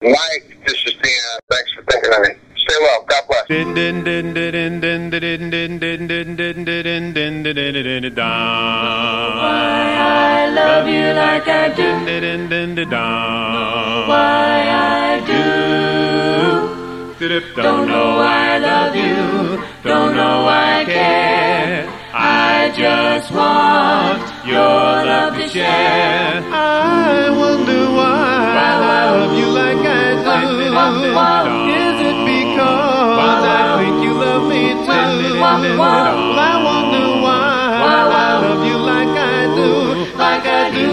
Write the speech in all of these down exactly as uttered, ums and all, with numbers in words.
Mike, this is Tina. Thanks for thinking of me. Stay well. God bless. Why I love you like I do. Why I do. Don't know why I love you. Don't know why I care. I just want your love to share. I wonder why I love you like I do. Is it because I think you love me too? Well, I wonder why I love you like I do, like I do.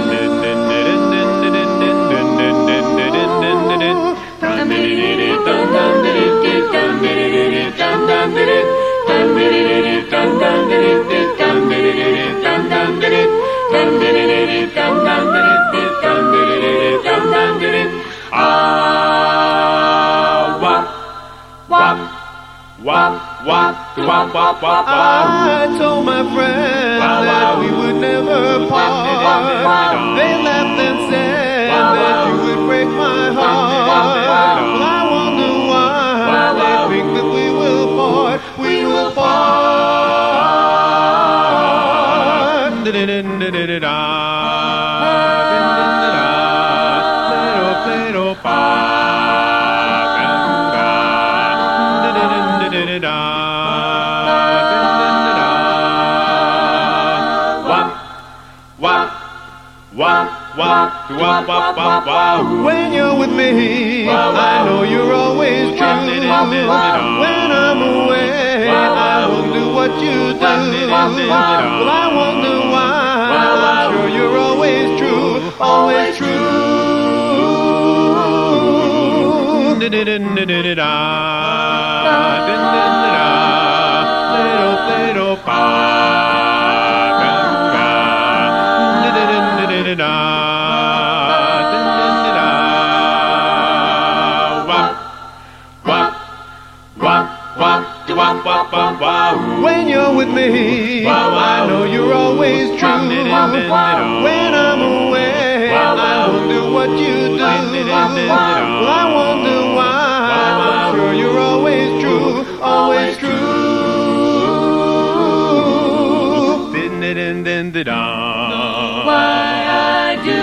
I told my friends that we would never part. They laughed and said that you would break my heart. Well, I wonder why they think that we will part. We will part. Da-da-da-da-da-da. Little, little, when you're with me, I know you're always true. When I'm away, I will do what you do. Well, I wonder why. I'm sure you're always true, always true. Little, little, when you're with me, I know you're always true. When I'm away, I will do what you do. Well, I wonder why. I'm sure you're always true, always true. Why I do.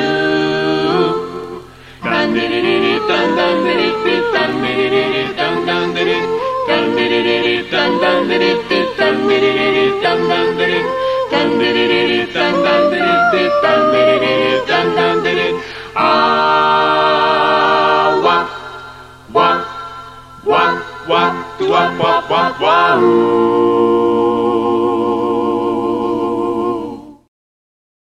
Ah, wah, wah, wah, wah, wah, wah, wah, wah.